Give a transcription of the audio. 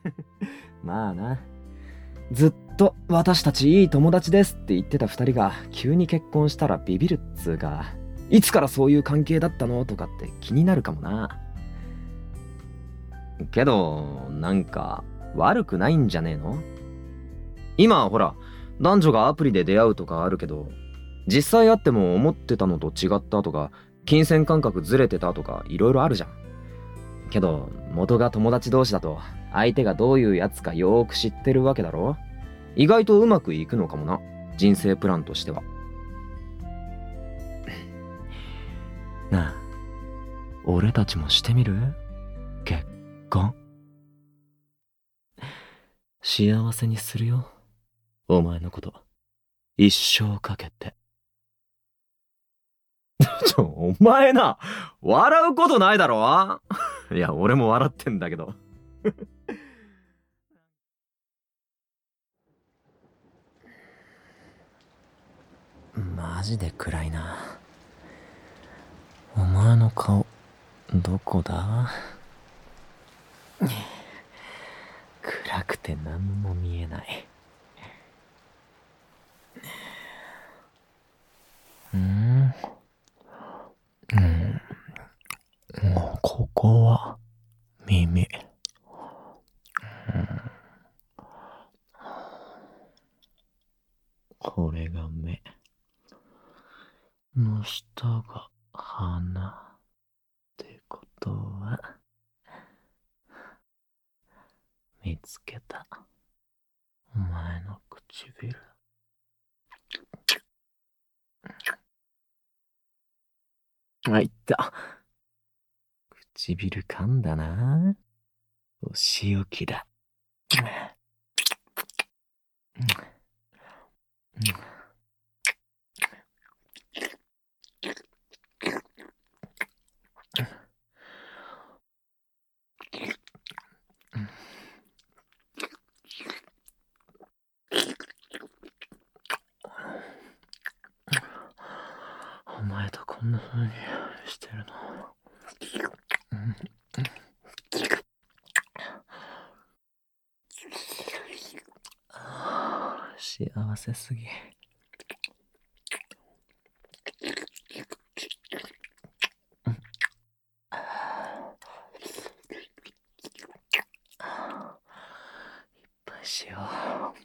まあな。ずっと私たちいい友達ですって言ってた二人が急に結婚したらビビるっつうか、いつからそういう関係だったのとかって気になるかもな。けど、なんか悪くないんじゃねえの？今ほら、男女がアプリで出会うとかあるけど、実際会っても思ってたのと違ったとか、金銭感覚ずれてたとかいろいろあるじゃん。けど、元が友達同士だと、相手がどういうやつかよーく知ってるわけだろ？意外とうまくいくのかもな。人生プランとしては。なあ、俺たちもしてみる？結婚。幸せにするよ。お前のこと。一生かけて。お前な、笑うことないだろ？いや、俺も笑ってんだけど。マジで暗いな。お前の顔、どこだ？暗くて何も見えない。ここは耳。これが目。の下が鼻。ってことは、見つけた。お前の唇。あ、いった。唇噛んだな。お仕置きだ。お前とこんな風にしてるの。幸せすぎ。いっぱいしよう。